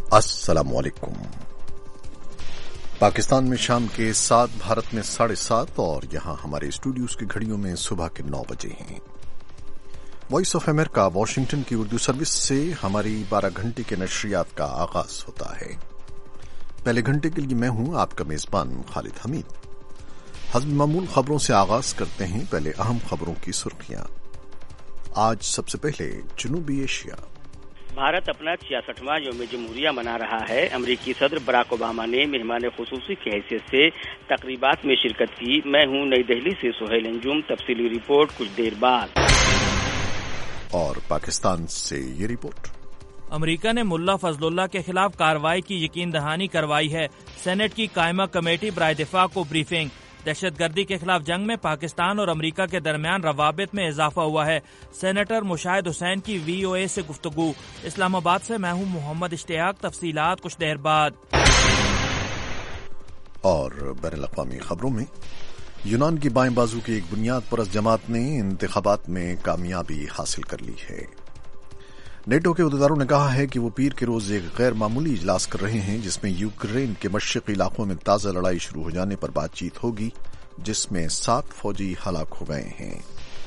अस्सलाम वालेकुम। पाकिस्तान में शाम के 7, भारत में 7:30 और यहां हमारे स्टूडियोज की घड़ियों में सुबह के 9 बजे हैं। वॉइस ऑफ अमेरिका वाशिंगटन की उर्दू सर्विस से हमारी 12 घंटे के नशरियात का आगाज होता है। पहले घंटे के लिए मैं हूं आपका मेजबान खालिद हमीद। हस्ब मामूल खबरों से आगाज करते हैं। पहले अहम खबरों की सुर्खियां। आज सबसे पहले जनूबी एशिया। भारत अपना 66वां यौम जमहूरिया मना रहा है। अमरीकी सदर बराक ओबामा ने मेहमान खुसूसी की हैसियत से तकरीबात में शिरकत की। मैं हूं नई दिल्ली से सुहेल अंजुम। तफसीली रिपोर्ट कुछ देर बाद। और पाकिस्तान से ये रिपोर्ट। अमेरिका ने मुल्ला फजलुल्लाह के खिलाफ कार्रवाई की यकीन दहानी करवाई है। सेनेट की कायमा कमेटी बराए दिफा को ब्रीफिंग। दहशतगर्दी के खिलाफ जंग में पाकिस्तान और अमेरिका के दरमियान रवाबित में इजाफा हुआ है। सेनेटर मुशाहिद हुसैन की VOA से गुफ्तगू। इस्लामाबाद से मैं हूं मोहम्मद इश्तियाक। तफसीलात कुछ देर बाद। और बैनुल-अक़वामी खबरों में यूनान की बाएं बाजू की एक बुनियाद परस्त जमात ने इंतखाबात में कामयाबी हासिल कर ली है। नेटो के उहदेदारों ने कहा है कि वो पीर के रोज एक गैर मामूली इजलास कर रहे हैं जिसमें यूक्रेन के मशरकी इलाकों में ताजा लड़ाई शुरू हो जाने पर बातचीत होगी, जिसमें 7 फौजी हलाक हो गए हैं।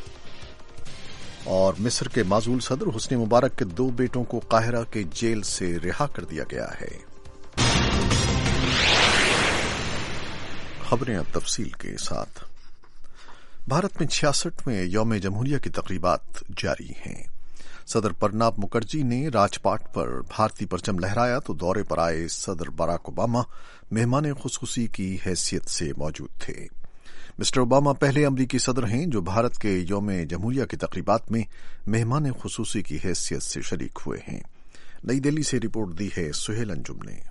और मिस्र के माजूल सदर हुस्नी मुबारक के 2 बेटों को काहिरा के जेल से रिहा कर दिया गया है। खबरें अब तफसील के साथ। भारत में 66वें यौम जमहूरिया की तकरीबात जारी हैं। सदर प्रणब मुखर्जी ने राजपाट पर भारतीय परचम लहराया तो दौरे पर आए सदर बराक ओबामा मेहमान खुसूसी की हैसियत से मौजूद थे। मिस्टर ओबामा पहले अमरीकी सदर हैं जो भारत के यौम जमहूरिया की तकरीबात में मेहमान खुसूसी की हैसियत से शरीक हुए हैं। नई दिल्ली से रिपोर्ट दी है सुहेल अंजुम ने।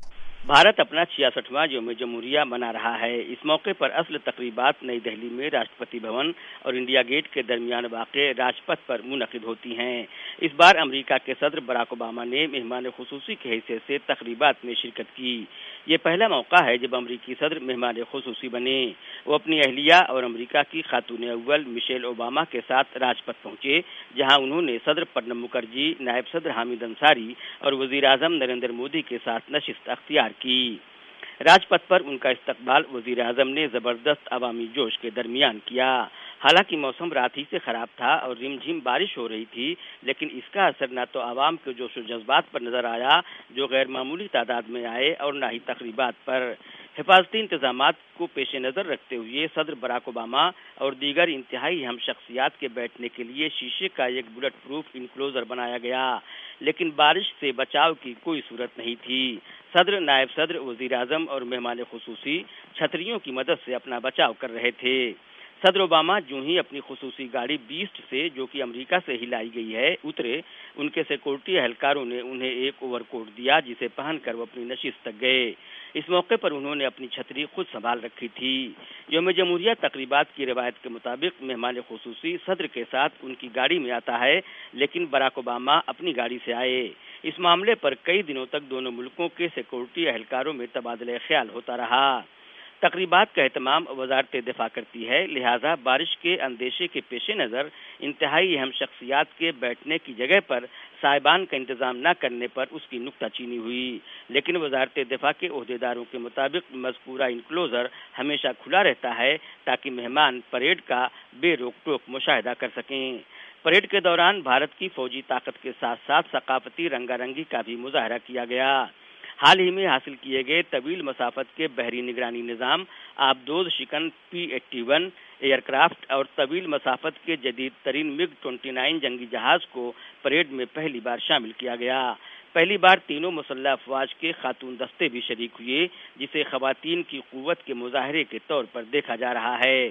भारत अपना 66वां यौम जमहूरिया मना रहा है। इस मौके पर असल तकरीबात नई दिल्ली में राष्ट्रपति भवन और इंडिया गेट के दरमियान वाक़े राजपथ पर मुनक़िद होती हैं। इस बार अमेरिका के सदर बराक ओबामा ने मेहमान खुसूसी की हैसियत से तकरीबात में शिरकत की। ये पहला मौका है जब अमेरिकी सदर मेहमान खुसूसी बने। वो अपनी अहलिया और अमेरिका की खातून अव्वल मिशेल ओबामा के साथ राजपथ पहुंचे, जहां उन्होंने सदर प्रणब मुखर्जी, नायब सदर हामिद अंसारी और वजीर आजम नरेंद्र मोदी के साथ नशिस्त अख्तियार की। राजपथ पर उनका इस्तकबाल वजीर आजम ने जबरदस्त अवामी जोश के दरमियान किया। हालांकि मौसम रात ही से खराब था और रिमझिम बारिश हो रही थी, लेकिन इसका असर न तो आवाम के जोश व जज्बात पर नजर आया जो गैर मामूली तादाद में आए और न ही तकरीबात पर। हिफाजती इंतजामात को पेश नजर रखते हुए सदर बराक ओबामा और दीगर इंतहाई अहम शख्सियात के बैठने के लिए शीशे का एक बुलेट प्रूफ इनक्लोजर बनाया गया, लेकिन बारिश से बचाव की कोई सूरत नहीं थी। सदर, नायब सदर, वजीर आजम और मेहमान खुसूसी छतरियों की मदद से अपना बचाव कर रहे थे। सदर ओबामा जो ही अपनी खुसूसी गाड़ी बीस्ट से, जो कि अमेरिका से ही लाई गई है, उतरे, उनके सिक्योरिटी एहलकारों ने उन्हें एक ओवरकोट दिया जिसे पहनकर वो अपनी नशिस्त तक गए। इस मौके पर उन्होंने अपनी छतरी खुद संभाल रखी थी। यौम जमहूरिया तकरीबात की रिवायत के मुताबिक मेहमान खुसूसी सदर के साथ उनकी गाड़ी में आता है, लेकिन बराक ओबामा अपनी गाड़ी से आए। इस मामले पर कई दिनों तक दोनों मुल्कों के सिक्योरिटी एहलकारों में तबादला ख्याल होता रहा। तकरीबात का एहतमाम वजारत दिफा करती है, लिहाजा बारिश के अंदेशे के पेश नज़र इंतहाई अहम शख्सियात के बैठने की जगह पर साइबान का इंतजाम न करने पर उसकी नुक्ताचीनी हुई। लेकिन वजारत दिफा के ओहदेदारों के मुताबिक मज़कूरा इनक्लोजर हमेशा खुला रहता है ताकि मेहमान परेड का बेरोक टोक मुशाहिदा कर सकें। परेड के दौरान भारत की फौजी ताकत के साथ साथ सकाफती रंगारंगी का भी मुजाहरा किया गया। हाल ही में हासिल किए गए तवील मसाफत के बहरी निगरानी निज़ाम, आबदोज शिकन P-81 एयरक्राफ्ट और तवील मसाफत के जदीद तरीन MiG-29 जंगी जहाज को परेड में पहली बार शामिल किया गया। पहली बार तीनों मुसल्लह अफवाज के खातून दस्ते भी शरीक हुए, जिसे खवातीन की कुव्वत के मुजाहरे के तौर पर देखा जा रहा है।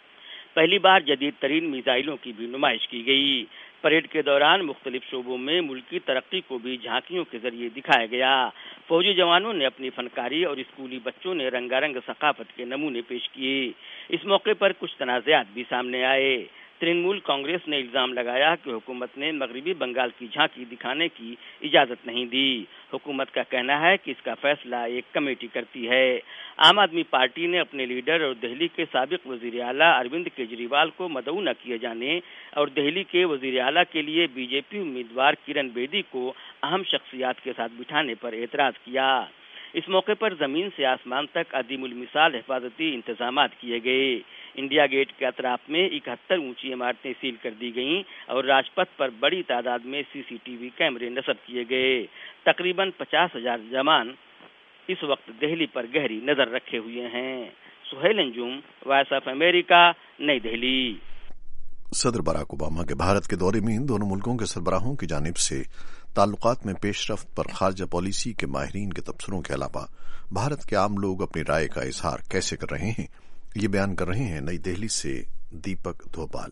पहली बार जदीद तरीन मिसाइलों की भी नुमाइश की गई। परेड के दौरान मुख्तलिफ शोबों में मुल्की तरक्की को भी झांकियों के जरिए दिखाया गया। फौजी जवानों ने अपनी फनकारी और स्कूली बच्चों ने रंगारंग सकाफत के नमूने पेश किए। इस मौके पर कुछ तनाज़ात भी सामने आए। ترنمول کانگریس نے الزام لگایا کہ حکومت نے مغربی بنگال کی جھانکی دکھانے کی اجازت نہیں دی. حکومت کا کہنا ہے کہ اس کا فیصلہ ایک کمیٹی کرتی ہے. عام آدمی پارٹی نے اپنے لیڈر اور دہلی کے سابق وزیر اعلیٰ اروند کیجریوال کو مدعو نہ کیے جانے اور دہلی کے وزیر اعلیٰ کے لیے بی جے پی امیدوار کرن بیدی کو اہم شخصیات کے ساتھ بٹھانے پر اعتراض کیا. اس موقع پر زمین سے آسمان تک عدیم المثال حفاظتی انتظامات کیے گئے. انڈیا گیٹ کے اطراف میں 71 اونچی عمارتیں سیل کر دی گئیں اور راج پتھ پر بڑی تعداد میں سی سی ٹی وی کیمرے نصب کیے گئے. تقریباً 50,000 جوان اس وقت دہلی پر گہری نظر رکھے ہوئے ہیں. Sohail Anjum, Voice of America, نئی دہلی. صدر باراک اوباما کے بھارت کے دورے میں دونوں ملکوں کے سربراہوں کی جانب سے تعلقات میں پیش رفت پر خارجہ پالیسی کے ماہرین کے تبصروں کے علاوہ بھارت کے عام لوگ اپنی رائے کا اظہار کیسے کر رہے ہیں، یہ بیان کر رہے ہیں نئی دہلی سے دیپک دھوپال.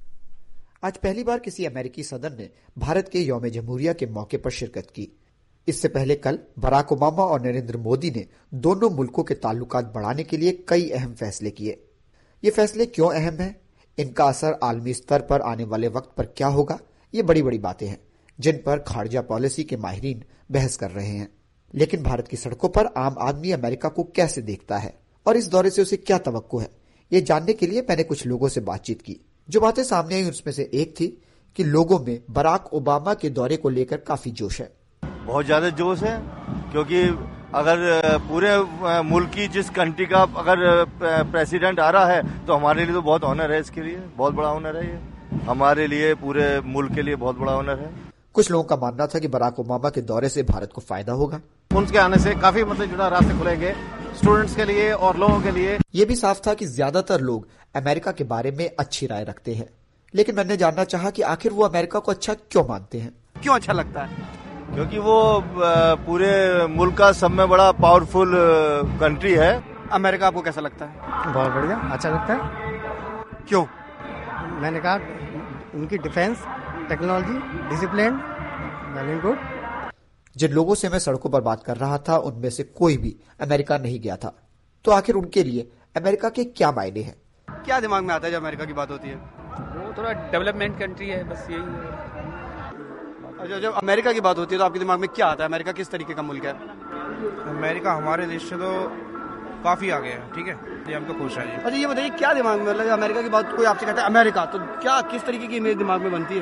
آج پہلی بار کسی امریکی صدر نے بھارت کے یوم جمہوریہ کے موقع پر شرکت کی. اس سے پہلے کل باراک اوباما اور نریندر مودی نے دونوں ملکوں کے تعلقات بڑھانے کے لیے کئی اہم فیصلے کیے. یہ فیصلے کیوں اہم ہیں، ان کا اثر عالمی سطح پر آنے والے وقت پر کیا ہوگا، یہ بڑی بڑی باتیں ہیں جن پر خارجہ پالیسی کے ماہرین بحث کر رہے ہیں. لیکن بھارت کی سڑکوں پر عام آدمی امریکہ کو کیسے دیکھتا ہے اور اس دورے سے اسے کیا توقع ہے، یہ جاننے کے لیے میں نے کچھ لوگوں سے بات چیت کی. جو باتیں سامنے آئی اس میں سے ایک تھی کہ لوگوں میں باراک اوباما کے دورے کو لے کر کافی جوش ہے. بہت زیادہ جوش ہے، کیونکہ اگر پورے ملک کی جس کنٹری کا اگر پریزیڈنٹ آ رہا ہے تو ہمارے لیے تو بہت آنر ہے، اس کے لیے بہت بڑا آنر ہے، یہ ہمارے لیے پورے ملک کے لیے بہت بڑا آنر ہے. کچھ لوگوں کا ماننا تھا کہ باراک اوباما کے دورے سے بھارت کو فائدہ ہوگا. ان کے آنے سے کافی راستے کھلیں گے اسٹوڈنٹس کے لیے اور لوگوں کے لیے. یہ بھی صاف تھا کہ زیادہ تر لوگ امریکہ کے بارے میں اچھی رائے رکھتے ہیں، لیکن میں نے جاننا چاہا کہ آخر وہ امریکہ کو اچھا کیوں مانتے ہیں. کیوں اچھا لگتا ہے؟ کیونکہ وہ پورے ملک کا سب میں بڑا پاورفل کنٹری ہے. امریکہ آپ کو کیسا لگتا ہے؟ بہت بڑھیا، اچھا لگتا ہے. کیوں؟ میں نے کہا ان کی defence technology discipline very good. جن لوگوں سے میں سڑکوں پر بات کر رہا تھا ان میں سے کوئی بھی امریکہ نہیں گیا تھا، تو آخر ان کے لیے امریکہ کے کیا معنی ہیں؟ کیا دماغ میں آتا ہے جب امریکہ کی بات ہوتی ہے؟ وہ تھوڑا ڈیولپمنٹ کنٹری ہے، بس یہی ہے. اچھا، جب امریکہ کی بات ہوتی ہے تو آپ کے دماغ میں کیا آتا ہے؟ امریکہ کس طریقے کا ملک ہے؟ امریکہ ہمارے دیش سے تو کافی آگے ہے. ٹھیک ہے، یہ ہم تو خوش ہیں. اچھا یہ بتائیے کیا دماغ میں، مطلب امریکہ کی بات کوئی آپ سے کہتا ہے امریکہ، تو کیا کس طریقے کی امیج دماغ میں بنتی ہے؟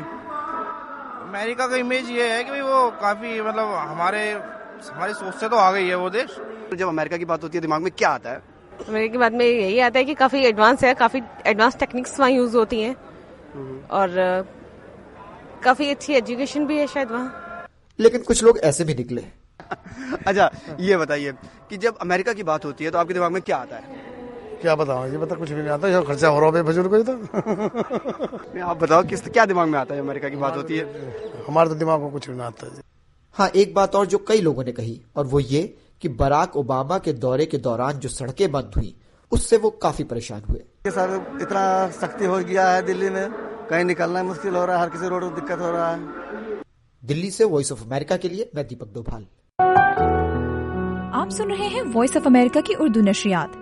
امریکہ کا امیج یہ ہے کہ وہ کافی مطلب ہماری سوچ سے تو آ گئی ہے وہ دیش. جب امریکہ کی بات ہوتی ہے دماغ میں کیا آتا ہے؟ امریکہ کی بات میں یہی آتا ہے کہ کافی ایڈوانس ہے، کافی ایڈوانس ٹیکنکس وہاں یوز ہوتی ہیں اور کافی اچھی ایجوکیشن بھی ہے شاید وہاں. لیکن کچھ لوگ ایسے بھی نکلے. اچھا یہ بتائیے کہ جب امریکہ کی بات ہوتی ہے تو آپ کے دماغ میں کیا آتا ہے؟ کیا بتاؤں، یہ بتا کچھ بھی نہیں آتا، یہ خرچہ ہو رہا ہے بزرگ کو. آپ بتاؤ کیا دماغ میں آتا ہے امریکہ کی بات ہوتی ہے؟ ہمارے تو دماغ کو کچھ بھی نہیں آتا. ہاں، ایک بات اور جو کئی لوگوں نے کہی اور وہ یہ کہ باراک اوباما کے دورے کے دوران جو سڑکیں بند ہوئی اس سے وہ کافی پریشان ہوئے. سر اتنا سختی ہو گیا ہے دلی میں، کہیں نکلنا مشکل ہو رہا ہے، ہر کسی روڈ کو دقت ہو رہا ہے. دلی سے وائس آف امریکہ کے لیے میں دیپک دوبھال. آپ سن رہے ہیں وائس آف امریکہ کی اردو نشریات.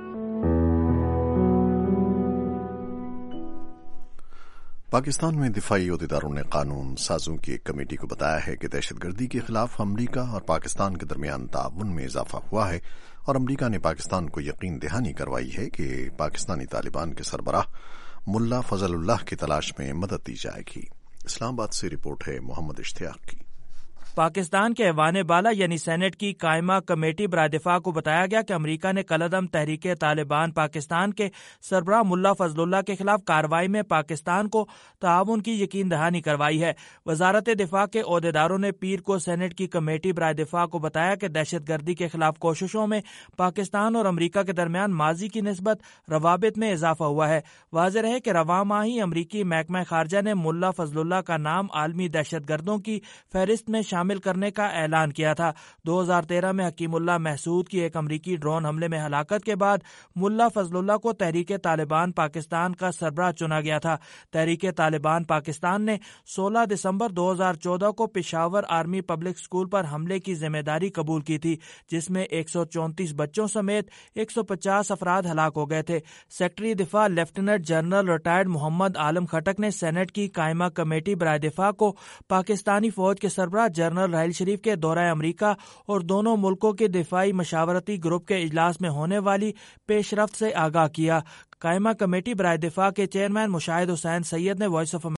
پاکستان میں دفاعی عہدیداروں نے قانون سازوں کی ایک کمیٹی کو بتایا ہے کہ دہشت گردی کے خلاف امریکہ اور پاکستان کے درمیان تعاون میں اضافہ ہوا ہے اور امریکہ نے پاکستان کو یقین دہانی کروائی ہے کہ پاکستانی طالبان کے سربراہ ملا فضل اللہ کی تلاش میں مدد دی جائے گی. اسلام آباد سے رپورٹ ہے محمد اشتیاق کی. پاکستان کے ایوان بالا یعنی سینٹ کی قائمہ کمیٹی برائے دفاع کو بتایا گیا کہ امریکہ نے کالعدم تحریک طالبان پاکستان کے سربراہ ملا فضل اللہ کے خلاف کارروائی میں پاکستان کو تعاون کی یقین دہانی کروائی ہے. وزارت دفاع کے عہدیداروں نے پیر کو سینٹ کی کمیٹی برائے دفاع کو بتایا کہ دہشت گردی کے خلاف کوششوں میں پاکستان اور امریکہ کے درمیان ماضی کی نسبت روابط میں اضافہ ہوا ہے. واضح رہے کہ رواں ماہ ہی امریکی محکمہ خارجہ نے ملا فضل اللہ کا نام عالمی دہشت گردوں کی فہرست میں شامل شامل کرنے کا اعلان کیا تھا۔ 2013 میں حکیم اللہ محسود کی ایک امریکی ڈرون حملے میں ہلاکت کے بعد ملا فضل اللہ کو تحریک طالبان پاکستان کا سربراہ چنا گیا تھا۔ تحریک طالبان پاکستان نے 16 دسمبر 2014 کو پشاور آرمی پبلک اسکول پر حملے کی ذمہ داری قبول کی تھی، جس میں 134 بچوں سمیت 150 افراد ہلاک ہو گئے تھے۔ سیکرٹری دفاع lieutenant general retired Muhammad Alam Khattak نے سینٹ کی قائمہ کمیٹی برائے دفاع کو پاکستانی فوج کے سربراہ جنرل راحیل شریف کے دورہ امریکہ اور دونوں ملکوں کے دفاعی مشاورتی گروپ کے اجلاس میں ہونے والی پیش رفت سے آگاہ کیا۔ قائمہ کمیٹی برائے دفاع کے چیئرمین مشاہد حسین سید نے وائس آف